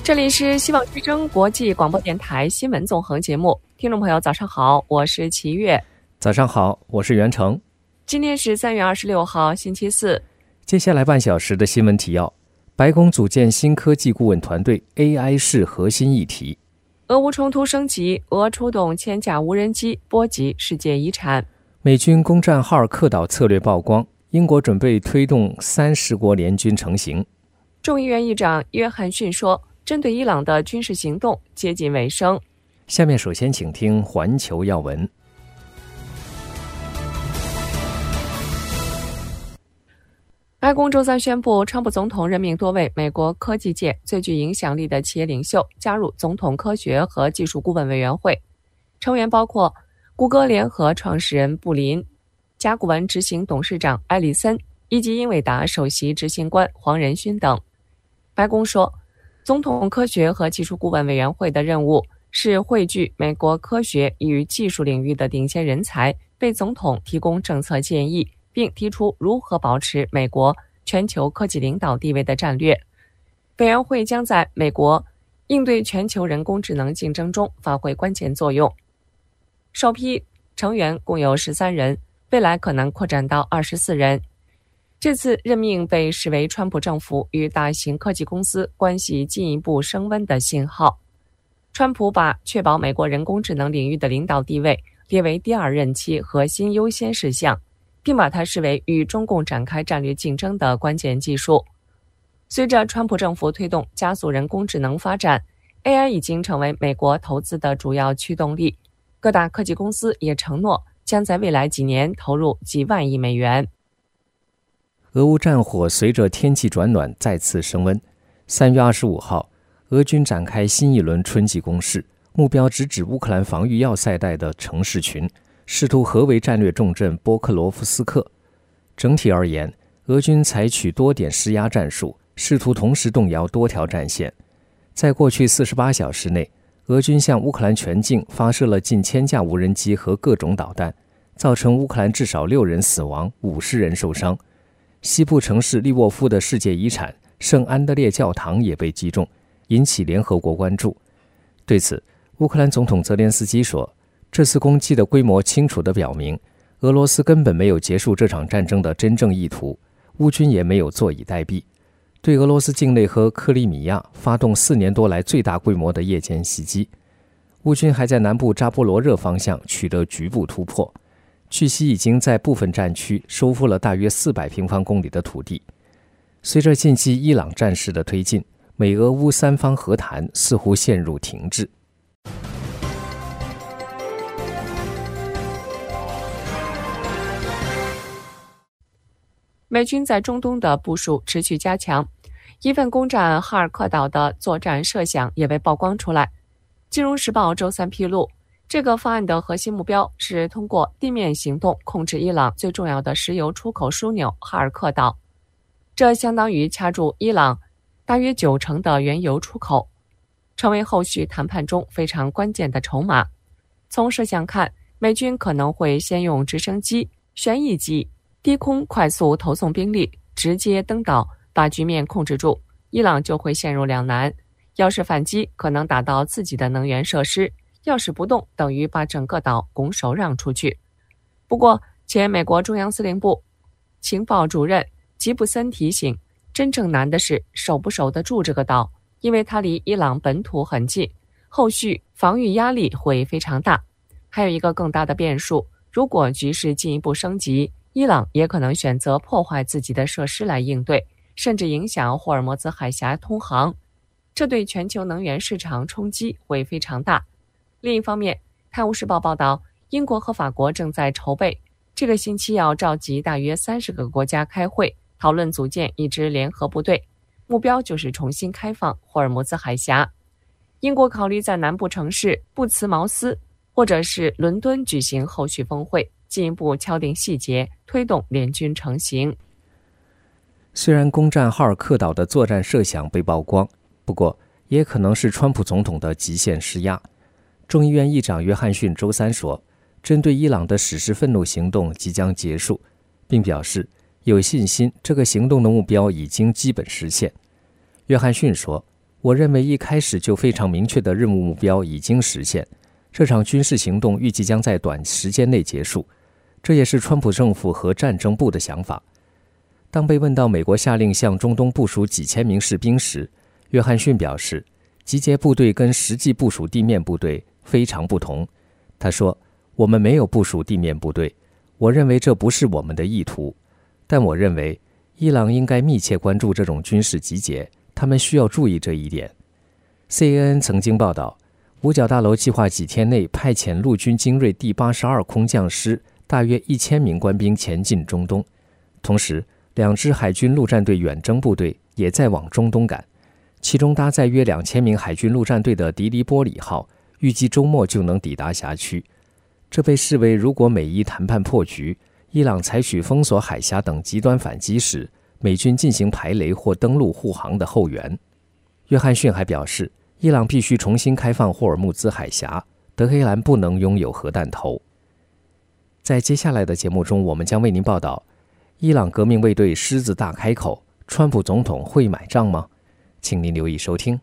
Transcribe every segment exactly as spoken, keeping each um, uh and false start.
这里是希望之声国际广播电台新闻纵横节目，听众朋友早上好，我是齐月。 早上好，我是袁成。 今天是三月二十六号星期四。 接下来半小时的新闻提要：白宫组建新科技顾问团队， A I 是核心议题； 俄乌冲突升级，俄出动千架无人机，波及世界遗产； 美军攻占哈尔克岛策略曝光，英国准备推动三十国联军成型； 众议院议长约翰逊说，针对伊朗的军事行动接近尾声。 下面首先请听环球要闻。 白宫周三宣布，川普总统任命多位美国科技界最具影响力的企业领袖加入总统科学和技术顾问委员会，成员包括谷歌联合创始人布林、甲骨文执行董事长埃里森以及英伟达首席执行官黄仁勋等。白宫说，总统科学和技术顾问委员会的任务是汇聚美国科学与技术领域的顶尖人才，为总统提供政策建议，并提出如何保持美国全球科技领导地位的战略。委员会将在美国应对全球人工智能竞争中发挥关键作用。首批成员共有十三人，未来可能扩展到二十四人。这次任命被视为川普政府与大型科技公司关系进一步升温的信号。川普把确保美国人工智能领域的领导地位列为第二任期核心优先事项，并把它视为与中共展开战略竞争的关键技术。随着川普政府推动加速人工智能发展， A I 已经成为美国投资的主要驱动力。各大科技公司也承诺将在未来几年投入几万亿美元。 俄乌战火随着天气转暖再次升温。三月二十五号，俄军展开新一轮春季攻势，目标直指乌克兰防御要塞带的城市群，试图合围战略重镇波克罗夫斯克。整体而言，俄军采取多点施压战术，试图同时动摇多条战线。在过去四十八小时内，俄军向乌克兰全境发射了近千架无人机和各种导弹，造成乌克兰至少六人死亡，五十人受伤。西部城市利沃夫的世界遗产圣安德烈教堂也被击中，引起联合国关注。对此，乌克兰总统泽连斯基说，这次攻击的规模清楚地表明，俄罗斯根本没有结束这场战争的真正意图，乌军也没有坐以待毙，对俄罗斯境内和克里米亚发动四年多来最大规模的夜间袭击。乌军还在南部扎波罗热方向取得局部突破，据悉已经在部分战区收复了大约四百平方公里的土地。随着近期伊朗战事的推进，美俄乌三方和谈似乎陷入停滞。 美军在中东的部署持续加强，一份攻占哈尔克岛的作战设想也被曝光出来。金融时报周三披露，这个方案的核心目标是通过地面行动控制伊朗最重要的石油出口枢纽哈尔克岛，这相当于掐住伊朗大约九成的原油出口，成为后续谈判中非常关键的筹码。从设想看，美军可能会先用直升机、旋翼机、低空快速投送兵力直接登岛，把局面控制住，伊朗就会陷入两难。要是反击，可能打到自己的能源设施；要是不动，等于把整个岛拱手让出去。不过，前美国中央司令部情报主任吉布森提醒，真正难的是守不守得住这个岛，因为它离伊朗本土很近，后续防御压力会非常大。还有一个更大的变数，如果局势进一步升级，伊朗也可能选择破坏自己的设施来应对，甚至影响霍尔摩兹海峡通航，这对全球能源市场冲击会非常大。另一方面，《泰晤士报》报道，英国和法国正在筹备，这个星期要召集大约三十个国家开会，讨论组建一支联合部队，目标就是重新开放霍尔摩兹海峡。英国考虑在南部城市布茨茅斯或者是伦敦举行后续峰会，进一步敲定细节，推动联军成型。 虽然攻占哈尔克岛的作战设想被曝光，不过也可能是川普总统的极限施压。众议院议长约翰逊周三说，针对伊朗的史诗愤怒行动即将结束，并表示有信心这个行动的目标已经基本实现。约翰逊说， 我认为一开始就非常明确的任务目标已经实现，这场军事行动预计将在短时间内结束，这也是川普政府和战争部的想法。当被问到美国下令向中东部署几千名士兵时，约翰逊表示，集结部队跟实际部署地面部队非常不同。他说，我们没有部署地面部队，我认为这不是我们的意图，但我认为伊朗应该密切关注这种军事集结，他们需要注意这一点。 C N N 曾经报道，五角大楼计划几天内派遣陆军精锐第八十二空降师大约一千名官兵前进中东，同时两支海军陆战队远征部队也在往中东赶，其中搭载约两千名海军陆战队的迪利波里号预计周末就能抵达辖区。这被视为如果美伊谈判破局，伊朗采取封锁海峡等极端反击时，美军进行排雷或登陆护航的后援。约翰逊还表示，伊朗必须重新开放霍尔木兹海峡，德黑兰不能拥有核弹头。在接下来的节目中，我们将为您报道伊朗革命卫队狮子大开口，川普总统会买账吗？请您留意收听。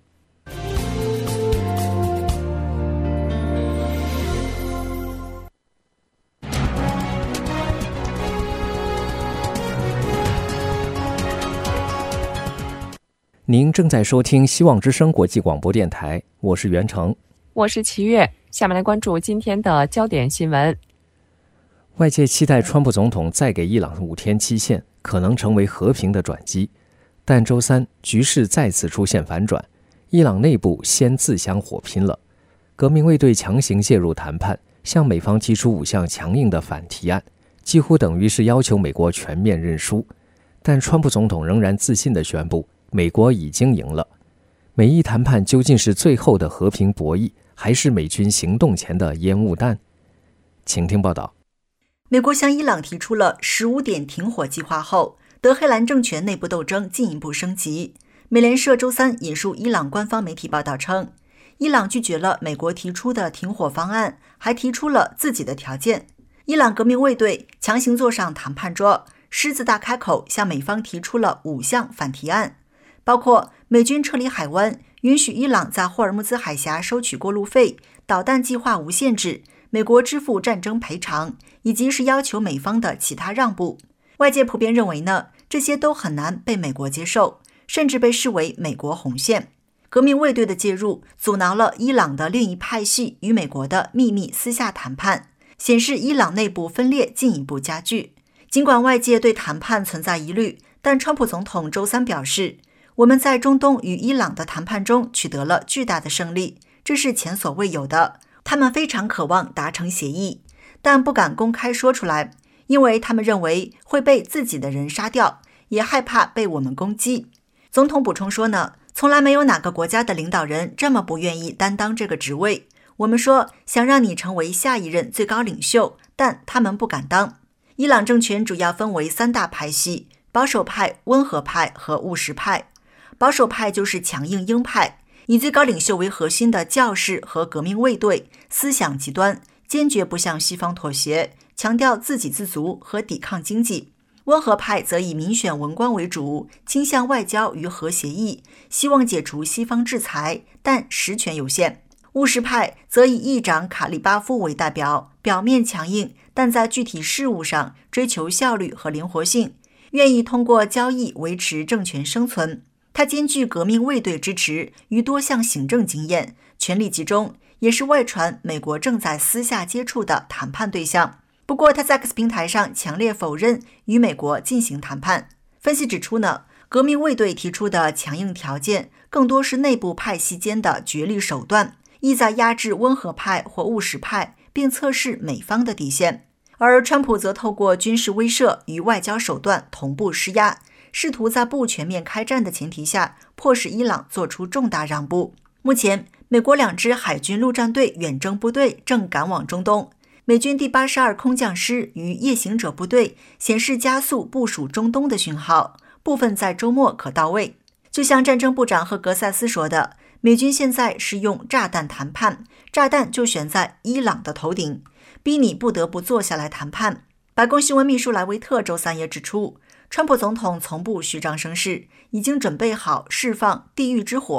您正在收听希望之声国际广播电台，我是袁成， 我是齐越。下面来关注今天的焦点新闻。 外界期待川普总统再给伊朗五天期限，可能成为和平的转机。但周三局势再次出现反转，伊朗内部先自相火拼了。革命卫队强行介入谈判，向美方提出五项强硬的反提案，几乎等于是要求美国全面认输。但川普总统仍然自信地宣布，美国已经赢了。美伊谈判究竟是最后的和平博弈，还是美军行动前的烟雾弹？请听报道。 美国向伊朗提出了十五点停火计划后，德黑兰政权内部斗争进一步升级。美联社周三引述伊朗官方媒体报道称，伊朗拒绝了美国提出的停火方案，还提出了自己的条件。伊朗革命卫队强行坐上谈判桌，狮子大开口向美方提出了五项反提案，包括美军撤离海湾、允许伊朗在霍尔木兹海峡收取过路费、导弹计划无限制、美国支付战争赔偿，以及是要求美方的其他让步。外界普遍认为呢，这些都很难被美国接受，甚至被视为美国红线。革命卫队的介入阻挠了伊朗的另一派系与美国的秘密私下谈判，显示伊朗内部分裂进一步加剧。尽管外界对谈判存在疑虑，但川普总统周三表示，我们在中东与伊朗的谈判中取得了巨大的胜利，这是前所未有的。他们非常渴望达成协议，但不敢公开说出来，因为他们认为会被自己的人杀掉，也害怕被我们攻击。总统补充说呢，从来没有哪个国家的领导人这么不愿意担当这个职位。我们说想让你成为下一任最高领袖，但他们不敢当。伊朗政权主要分为三大派系，保守派、温和派和务实派。保守派就是强硬鹰派，以最高领袖为核心的教士和革命卫队，思想极端，坚决不向西方妥协，强调自给自足和抵抗经济。温和派则以民选文官为主，倾向外交与核协议，希望解除西方制裁，但实权有限。务实派则以议长卡利巴夫为代表，表面强硬，但在具体事务上追求效率和灵活性，愿意通过交易维持政权生存。他兼具革命卫队支持与多项行政经验，权力集中，也是外传美国正在私下接触的谈判对象。不过他在 X 平台上强烈否认与美国进行谈判。分析指出呢，革命卫队提出的强硬条件更多是内部派系间的角力手段，意在压制温和派或务实派，并测试美方的底线。而川普则透过军事威慑与外交手段同步施压，试图在不全面开战的前提下，迫使伊朗做出重大让步。目前，美国两支海军陆战队远征部队正赶往中东，美军第八十二空降师与夜行者部队显示加速部署中东的讯号，部分在周末可到位。就像战争部长赫格塞斯说的，美军现在是用炸弹谈判，炸弹就悬在伊朗的头顶，逼你不得不坐下来谈判。白宫新闻秘书莱维特周三也指出，川普总统从不虚张声势，已经准备好释放地狱之火，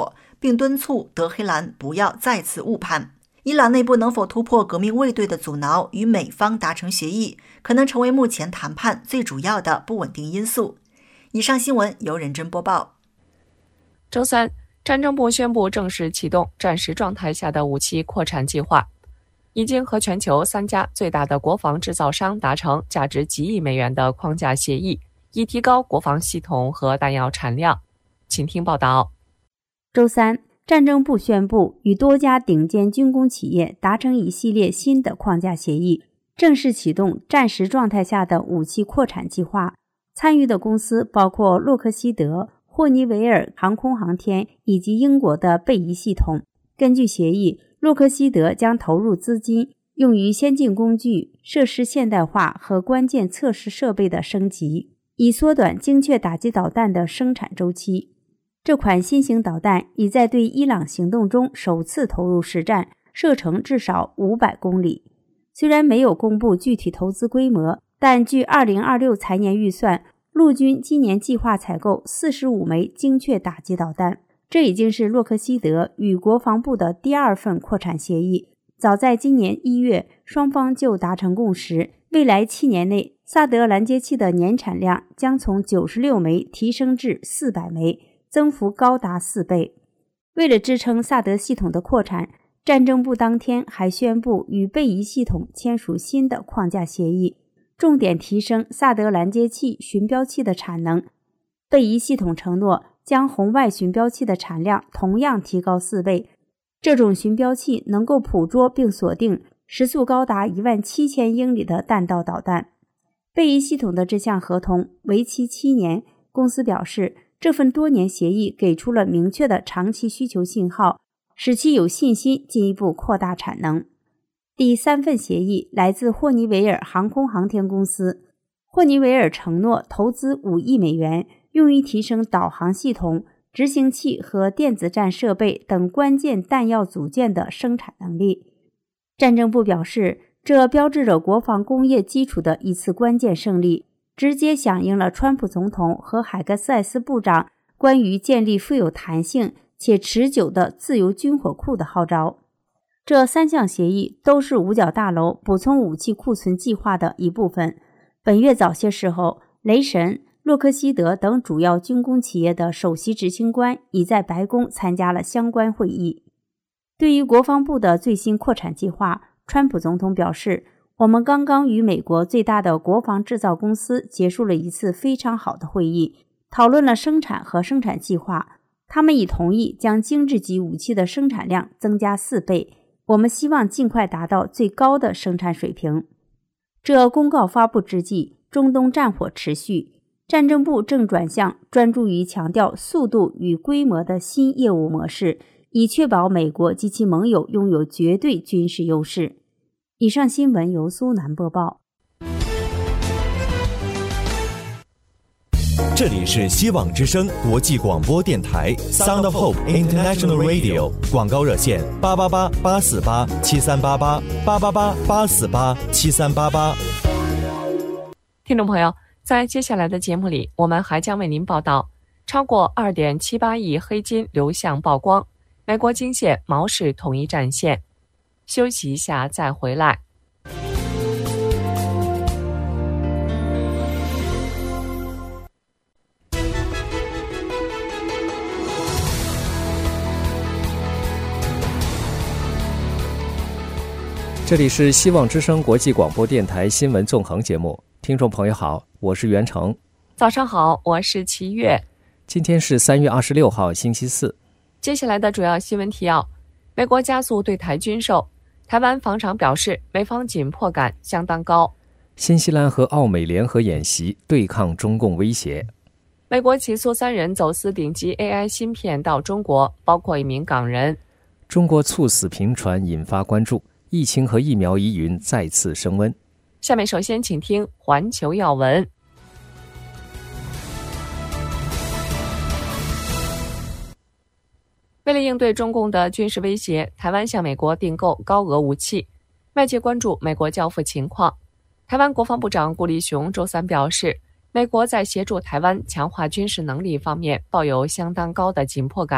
并敦促德黑兰不要再次误判。伊朗内部能否突破革命卫队的阻挠，与美方达成协议，可能成为目前谈判最主要的不稳定因素。以上新闻由任真播报。 周三，战争部宣布正式启动战时状态下的武器扩产计划，已经和全球三家最大的国防制造商达成价值几亿美元的框架协议，以提高国防系统和弹药产量。请听报道。 周三，战争部宣布与多家顶尖军工企业达成一系列新的框架协议，正式启动战时状态下的武器扩产计划。参与的公司包括洛克希德、霍尼韦尔航空航天以及英国的贝仪系统。根据协议，洛克希德将投入资金用于先进工具、设施现代化和关键测试设备的升级，以缩短精确打击导弹的生产周期。这款新型导弹已在对伊朗行动中首次投入实战，射程至少五百公里。虽然没有公布具体投资规模，但据二零二六财年预算，陆军今年计划采购四十五枚精确打击导弹。这已经是洛克希德与国防部的第二份扩产协议。早在今年一月，双方就达成共识，未来七年内，萨德拦截器的年产量将从九十六枚提升至四百枚，增幅高达四倍。为了支撑萨德系统的扩产，战争部当天还宣布与贝仪系统签署新的框架协议，重点提升萨德拦截器巡标器的产能。贝仪系统承诺将红外巡标器的产量同样提高四倍，这种巡标器能够捕捉并锁定时速高达一万七千英里的弹道导弹。贝仪系统的这项合同为期七年，公司表示，这份多年协议给出了明确的长期需求信号，使其有信心进一步扩大产能。第三份协议来自霍尼韦尔航空航天公司，霍尼韦尔承诺投资五亿美元，用于提升导航系统、执行器和电子战设备等关键弹药组件的生产能力。战争部表示，这标志着国防工业基础的一次关键胜利，直接响应了川普总统和海格塞斯部长关于建立富有弹性且持久的自由军火库的号召。这三项协议都是五角大楼补充武器库存计划的一部分。本月早些时候，雷神、洛克希德等主要军工企业的首席执行官已在白宫参加了相关会议。对于国防部的最新扩产计划，川普总统表示，我们刚刚与美国最大的国防制造公司结束了一次非常好的会议，讨论了生产和生产计划。他们已同意将精致级武器的生产量增加四倍，我们希望尽快达到最高的生产水平。这公告发布之际，中东战火持续，战争部正转向专注于强调速度与规模的新业务模式，以确保美国及其盟友拥有绝对军事优势。以上新闻由苏南播报。 这里是希望之声国际广播电台 Sound of Hope International Radio， 广告热线八八八八四八七三八八八八八八四八七三八八。 听众朋友，在接下来的节目里，我们还将为您报道超过 二点七八亿黑金流向曝光，美国惊现毛氏统一战线。休息一下再回来。 这里是希望之声国际广播电台新闻纵横节目，听众朋友好，我是袁成。 早上好，我是齐月。 今天是三月二十六号，星期四。 接下来的主要新闻提要：美国加速对台军售，台湾防长表示，美方紧迫感相当高。 新西兰和澳美联合演习，对抗中共威胁。 美国起诉三人走私顶级 A I 芯片到中国，包括一名港人。 中国猝死频传引发关注，疫情和疫苗疑云再次升温。 下面首先请听环球要闻。为了应对中共的军事威胁，台湾向美国订购高额武器，外界关注美国交付情况。台湾国防部长顾立雄周三表示，美国在协助台湾强化军事能力方面抱有相当高的紧迫感，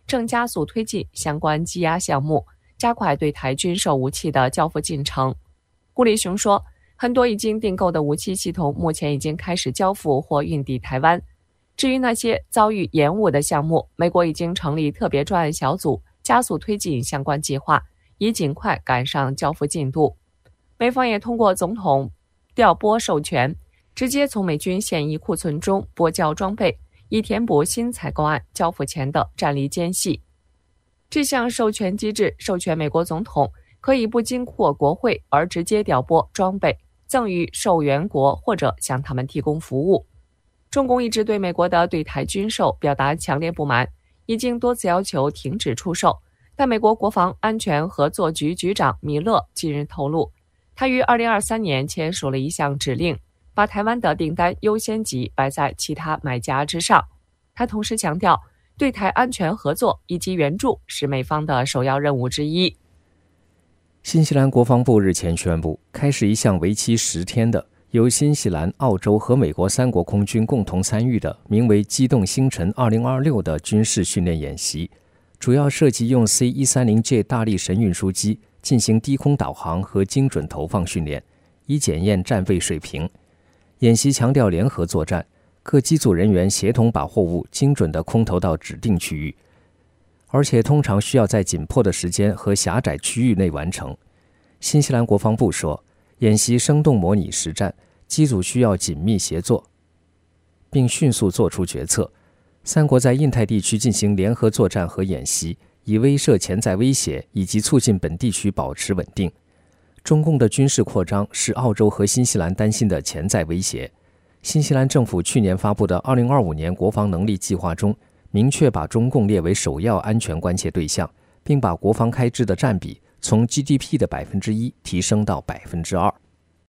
正加速推进相关羁押项目，加快对台军售武器的交付进程。顾立雄说，很多已经订购的武器系统目前已经开始交付或运抵台湾。至于那些遭遇延误的项目，美国已经成立特别专案小组，加速推进相关计划，以尽快赶上交付进度。美方也通过总统调拨授权，直接从美军现役库存中拨交装备，以填补新采购案交付前的战力间隙。这项授权机制授权美国总统可以不经过国会而直接调拨装备，赠予受援国或者向他们提供服务。中共一直对美国的对台军售表达强烈不满，已经多次要求停止出售。但美国国防安全合作局局长米勒近日透露，他于二零二三年签署了一项指令，把台湾的订单优先级摆在其他买家之上。他同时强调，对台安全合作以及援助是美方的首要任务之一。 新西兰国防部日前宣布，开始一项为期十天的由新西兰、澳洲和美国三国空军共同参与的名为机动星辰二零二六的军事训练演习，主要涉及用 C 一三零 J 大力神运输机进行低空导航和精准投放训练，以检验战备水平。演习强调联合作战，各机组人员协同把货物精准地空投到指定区域，而且通常需要在紧迫的时间和狭窄区域内完成。新西兰国防部说，演习生动模拟实战，机组需要紧密协作，并迅速做出决策。三国在印太地区进行联合作战和演习，以威慑潜在威胁以及促进本地区保持稳定。中共的军事扩张是澳洲和新西兰担心的潜在威胁。新西兰政府去年发布的二零二五年国防能力计划中，明确把中共列为首要安全关切对象，并把国防开支的占比从 G D P 的百分之一提升到百分之二。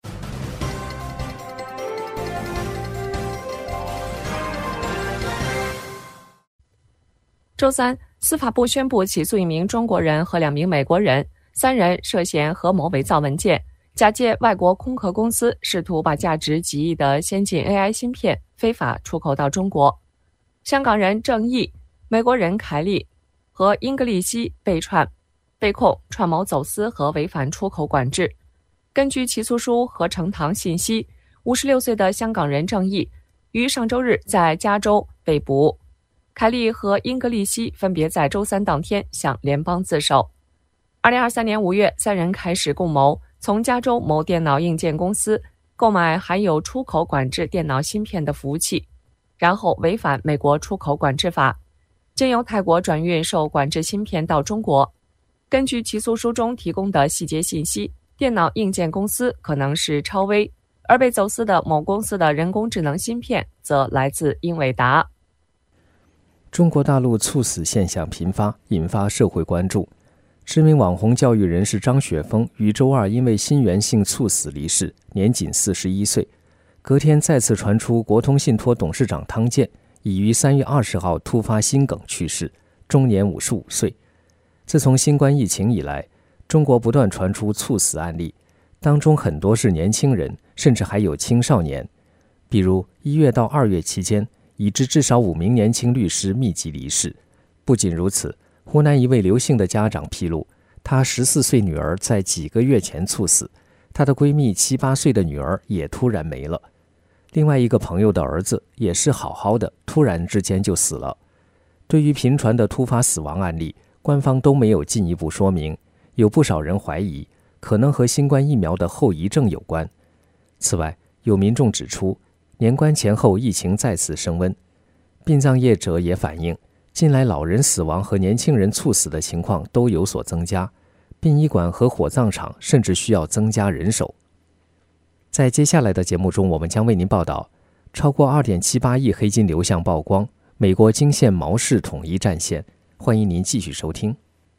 周三，司法部宣布起诉一名中国人和两名美国人，三人涉嫌合谋伪造文件，假借外国空壳公司，试图把价值几亿的先进 A I 芯片非法出口到中国。香港人郑毅、美国人凯利和英格利希被串被控串谋走私和违反出口管制。根据起诉书和呈堂信息，五十六岁的香港人郑毅于上周日在加州被捕，凯利和英格利希分别在周三当天向联邦自首。二零二三年五月，三人开始共谋，从加州某电脑硬件公司购买含有出口管制电脑芯片的服务器，然后违反美国出口管制法，经由泰国转运受管制芯片到中国。根据起诉书中提供的细节信息，电脑硬件公司可能是超微，而被走私的某公司的人工智能芯片则来自英伟达。 中国大陆猝死现象频发，引发社会关注。知名网红教育人士张雪峰于周二因为心源性猝死离世，年仅四十一岁。隔天再次传出国通信托董事长汤健已于三月二十号突发心梗去世，终年五十五岁。自从新冠疫情以来，中国不断传出猝死案例，当中很多是年轻人，甚至还有青少年。比如一月到二月期间，已知至少五名年轻律师密集离世。不仅如此，湖南一位刘姓的家长披露，她十四岁女儿在几个月前猝死，她的闺蜜七八岁的女儿也突然没了。另外一个朋友的儿子也是好好的，突然之间就死了。对于频传的突发死亡案例，官方都没有进一步说明，有不少人怀疑可能和新冠疫苗的后遗症有关。此外，有民众指出，年关前后疫情再次升温，殡葬业者也反映，近来老人死亡和年轻人猝死的情况都有所增加，殡仪馆和火葬场甚至需要增加人手。在接下来的节目中，我们将为您报道超过 二点七八亿黑金流向曝光，美国惊现毛氏统一战线。欢迎您继续收听。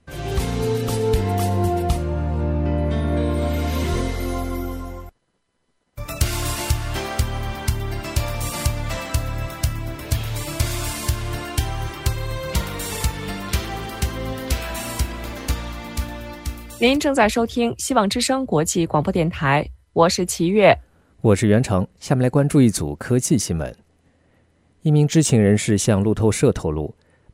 您正在收听希望之声国际广播电台，我是齐月， 我是袁成。下面来关注一组科技新闻。一名知情人士向路透社透露，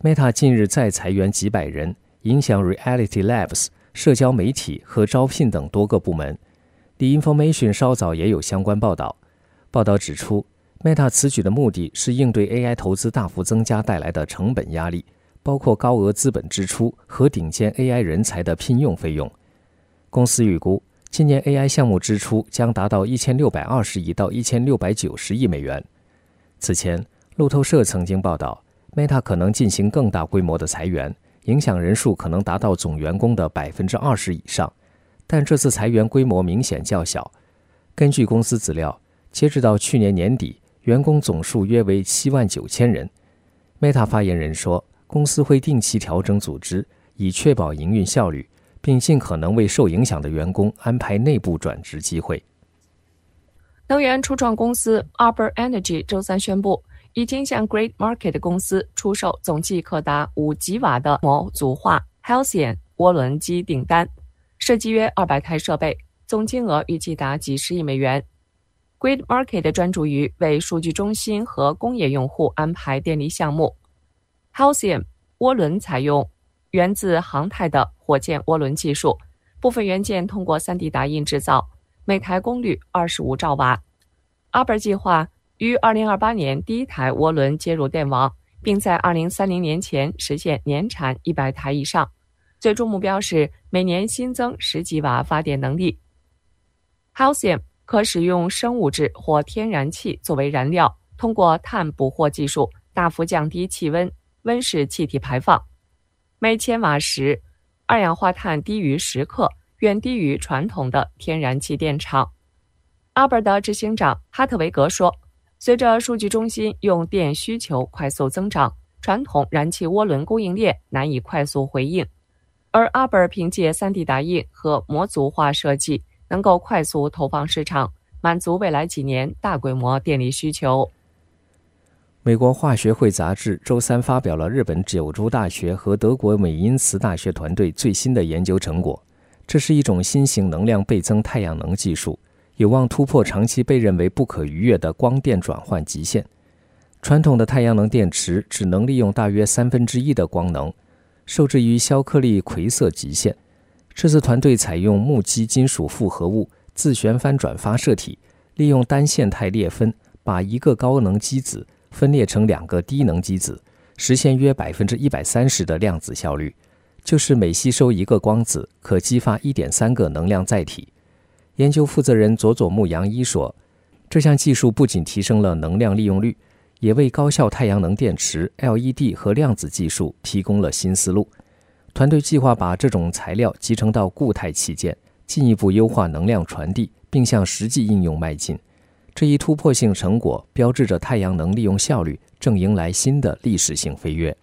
Meta 近日再裁员几百人，影响 Reality Labs、社交媒体和招聘等多个部门。The Information 稍早也有相关报道。报道指出， Meta 此举的目的是应对 A I 投资大幅增加带来的成本压力，包括高额资本支出和顶尖 A I 人才的聘用费用。公司预估，今年 A I 项目支出将达到一千六百二十亿到一千六百九十亿美元。此前，路透社曾经报道， Meta 可能进行更大规模的裁员，影响人数可能达到总员工的 百分之二十 以上，但这次裁员规模明显较小。根据公司资料，截止到去年年底，员工总数约为七万九千人。Meta 发言人说，公司会定期调整组织，以确保营运效率，并尽可能为受影响的员工安排内部转职机会。 能源初创公司 Arbor Energy 周三宣布，已经向 Great Market 公司出售总计可达五吉瓦的模组化 Halcyon 涡轮机订单，涉及约二百台设备，总金额预计达几十亿美元。Great Market 专注于为数据中心和工业用户安排电力项目。Halcyon 涡轮采用源自航太的火箭涡轮技术，部分元件通过 三 D 打印制造，每台功率二十五兆瓦。Arbor 计划于二零二八年第一台涡轮接入电网，并在二零三零年前实现年产一百台以上，最终目标是每年新增十吉瓦发电能力。Halcyon 可使用生物质或天然气作为燃料，通过碳捕获技术大幅降低气温、温室气体排放。每千瓦时，二氧化碳低于十克，远低于传统的天然气电厂。Arbor 的执行长哈特维格说，随着数据中心用电需求快速增长，传统燃气涡轮供应链难以快速回应，而 Arbor 凭借 三 D 打印和模组化设计，能够快速投放市场，满足未来几年大规模电力需求。 美国化学会杂志周三发表了日本九州大学和德国美因茨大学团队最新的研究成果。这是一种新型能量倍增太阳能技术，有望突破长期被认为不可逾越的光电转换极限。传统的太阳能电池只能利用大约三分之一的光能，受制于肖克利奎瑟极限。这次团队采用木基金属复合物自旋翻转发射体，利用单线态裂分把一个高能基子分裂成两个低能基子，实现约 百分之一百三十 的量子效率，就是每吸收一个光子可激发 一点三 个能量载体。研究负责人佐佐木洋一说，这项技术不仅提升了能量利用率，也为高效太阳能电池、L E D 和量子技术提供了新思路。团队计划把这种材料集成到固态器件，进一步优化能量传递，并向实际应用迈进。这一突破性成果标志着太阳能利用效率正迎来新的历史性飞跃。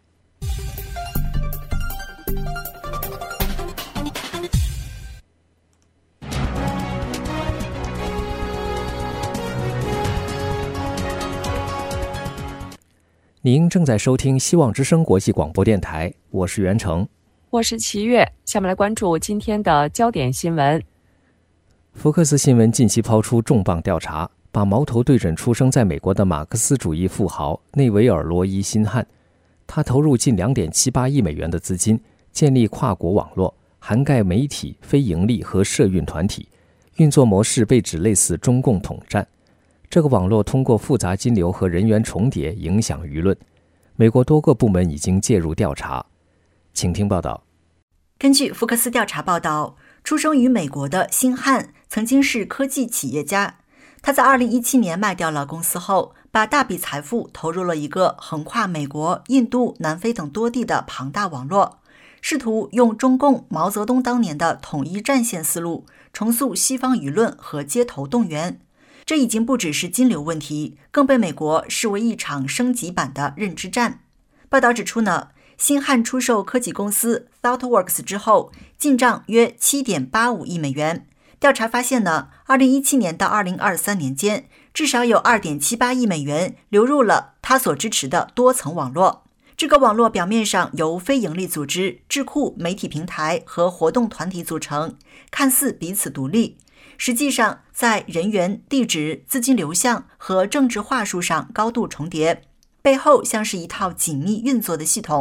您正在收听希望之声国际广播电台，我是袁成， 我是齐月。下面来关注今天的焦点新闻。 福克斯新闻近期抛出重磅调查，把矛头对准出生在美国的马克思主义富豪内维尔·罗伊·辛汉。他投入近 两点七八亿美元的资金，建立跨国网络，涵盖媒体、非营利和社运团体，运作模式被指类似中共统战。这个网络通过复杂金流和人员重叠影响舆论。美国多个部门已经介入调查。请听报道。 根据福克斯调查报道，出生于美国的辛汉曾经是科技企业家。他在二零一七年卖掉了公司后，把大笔财富投入了一个横跨美国、印度、南非等多地的庞大网络，试图用中共毛泽东当年的统一战线思路，重塑西方舆论和街头动员。这已经不只是金流问题，更被美国视为一场升级版的认知战。报道指出呢，辛汉出售科技公司 ThoughtWorks 之后，进账约 七点八五亿美元。调查发现呢，二零一七年到二零二三年间，至少有 二点七八亿美元流入了他所支持的多层网络。这个网络表面上由非营利组织、智库、媒体平台和活动团体组成，看似彼此独立，实际上在人员、地址、资金流向和政治话术上高度重叠，背后像是一套紧密运作的系统。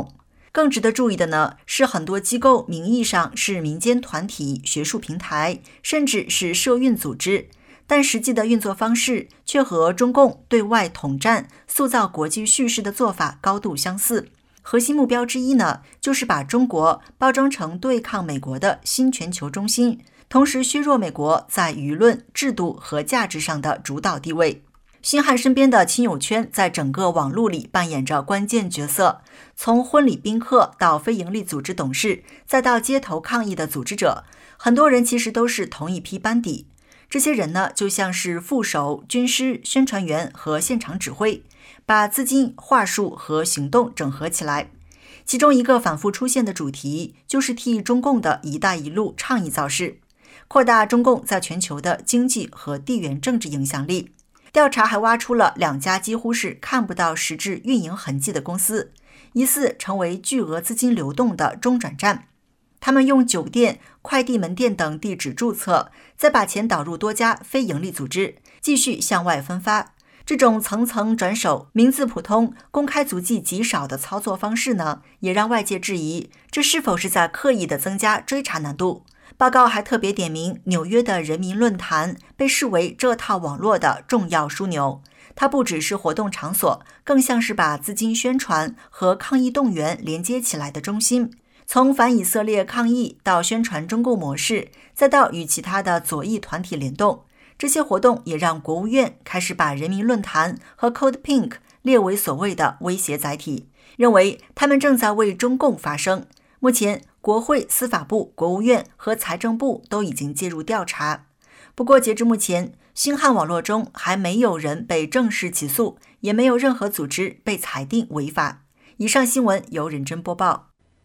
更值得注意的呢，是很多机构名义上是民间团体、学术平台，甚至是社运组织，但实际的运作方式却和中共对外统战、塑造国际叙事的做法高度相似。核心目标之一呢，就是把中国包装成对抗美国的新全球中心，同时削弱美国在舆论、制度和价值上的主导地位。辛汉身边的亲友圈在整个网络里扮演着关键角色，从婚礼宾客到非营利组织董事，再到街头抗议的组织者，很多人其实都是同一批班底。这些人呢，就像是副手、军师、宣传员和现场指挥，把资金、话术和行动整合起来。其中一个反复出现的主题，就是替中共的一带一路倡议造势，扩大中共在全球的经济和地缘政治影响力。调查还挖出了两家几乎是看不到实质运营痕迹的公司，疑似成为巨额资金流动的中转站。他们用酒店、快递门店等地址注册，再把钱导入多家非营利组织，继续向外分发。这种层层转手、名字普通、公开足迹极少的操作方式呢，也让外界质疑这是否是在刻意的增加追查难度。报告还特别点名纽约的人民论坛被视为这套网络的重要枢纽，它不只是活动场所，更像是把资金宣传和抗议动员连接起来的中心。从反以色列抗议到宣传中共模式，再到与其他的左翼团体联动，这些活动也让国务院开始把人民论坛和 Code Pink 列为所谓的威胁载体，认为他们正在为中共发声。目前国会、司法部、国务院和财政部都已经介入调查。不过截至目前，辛汉网络中还没有人被正式起诉，也没有任何组织被裁定违法。以上新闻由认真播报。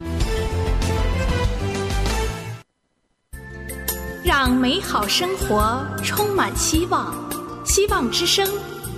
让美好生活充满希望，希望之声。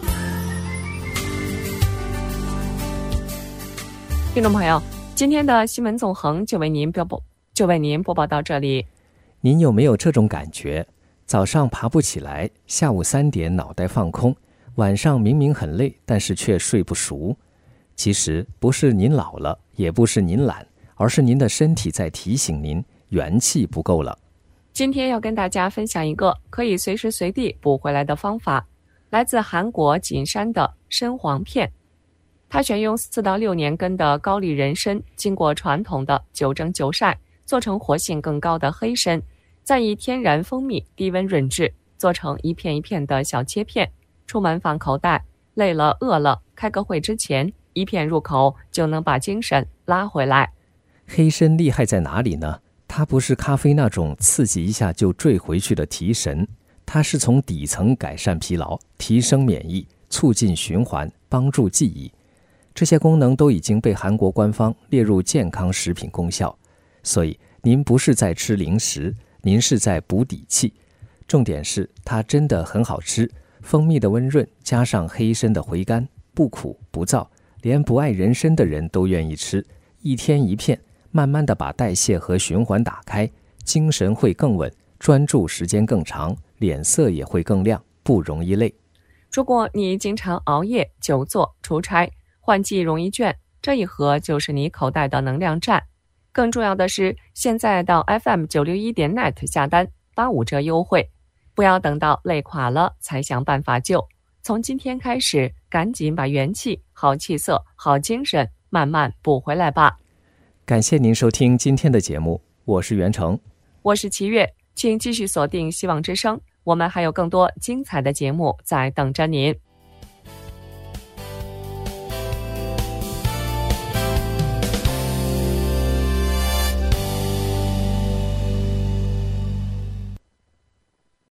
听众朋友，今天的新闻纵横就为您播报，就为您播报到这里。 您有没有这种感觉？早上爬不起来，下午三点脑袋放空，晚上明明很累，但是却睡不熟。其实不是您老了，也不是您懒，而是您的身体在提醒您元气不够了。 今天要跟大家分享一个可以随时随地补回来的方法，来自韩国锦山的参黄片。它选用四到六年根的高丽人参，经过传统的九蒸九晒，做成活性更高的黑参，再以天然蜂蜜低温润制，做成一片一片的小切片。出门放口袋，累了饿了，开个会之前，一片入口就能把精神拉回来。 黑参厉害在哪里呢？它不是咖啡那种刺激一下就坠回去的提神，它是从底层改善疲劳，提升免疫，促进循环，帮助记忆。这些功能都已经被韩国官方列入健康食品功效，所以您不是在吃零食，您是在补底气。重点是它真的很好吃，蜂蜜的温润加上黑参的回甘，不苦不燥，连不爱人参的人都愿意吃。一天一片，慢慢的把代谢和循环打开，精神会更稳，专注时间更长，脸色也会更亮，不容易累。 如果你经常熬夜、久坐、出差，换季容易倦，这一盒就是你口袋的能量站。更重要的是，现在到 F M 九六一 点 net 下单，八五折优惠。不要等到累垮了才想办法救，从今天开始，赶紧把元气、好气色、好精神慢慢补回来吧。 感谢您收听今天的节目，我是袁成， 我是齐月，请继续锁定希望之声，我们还有更多精彩的节目在等着您。